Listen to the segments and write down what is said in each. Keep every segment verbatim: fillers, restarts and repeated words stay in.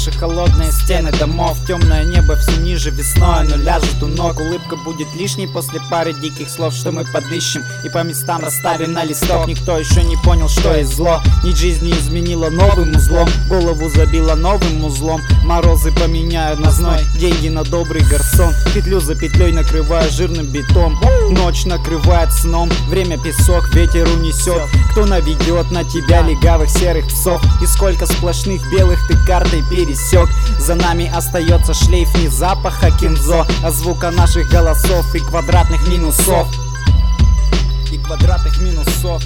наши холодные стены домов. Темное небо все ниже, весной оно ляжет у ног. Улыбка будет лишней после пары диких слов, что мы подыщем и по местам расставим на листок. Никто еще не понял, что есть зло. Нить жизни изменила новым узлом, голову забила новым узлом. Морозы поменяют на зной, деньги на добрый гарсон. Петлю за петлей накрываю жирным битом. Ночь накрывает сном, время песок, ветер унесет. Кто наведет на тебя легавых серых псов? И сколько сплошных белых ты картой пересек. За нами остается шлейф не запаха кинзо, а звука наших голосов и квадратных минусов. И квадратных минусов.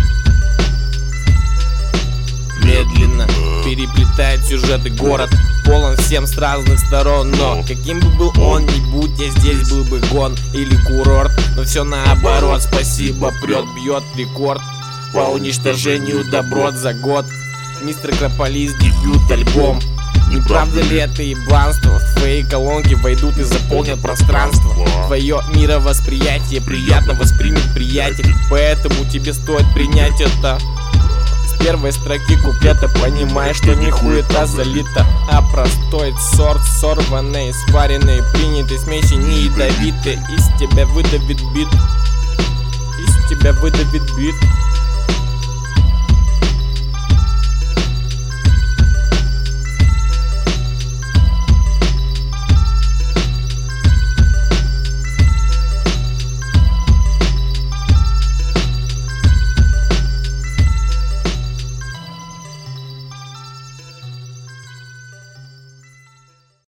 Медленно переплетает сюжеты город, полон всем с разных сторон. Но каким бы был он ни будь, я здесь был бы гон или курорт. Но все наоборот, спасибо, прет, бьет рекорд по уничтожению доброт за год. Мистер Акрополис, дебют, альбом. Не правда ли это ебанство? В твои колонки войдут и заполнят пространство. Твое мировосприятие приятно воспримет приятель, поэтому тебе стоит принять это. С первой строки куплета понимаешь, что не хуета залита, а простой сорт, сорванный, сваренный, принятый смеси не ядовитый. Из тебя выдавит бит, из тебя выдавит бит.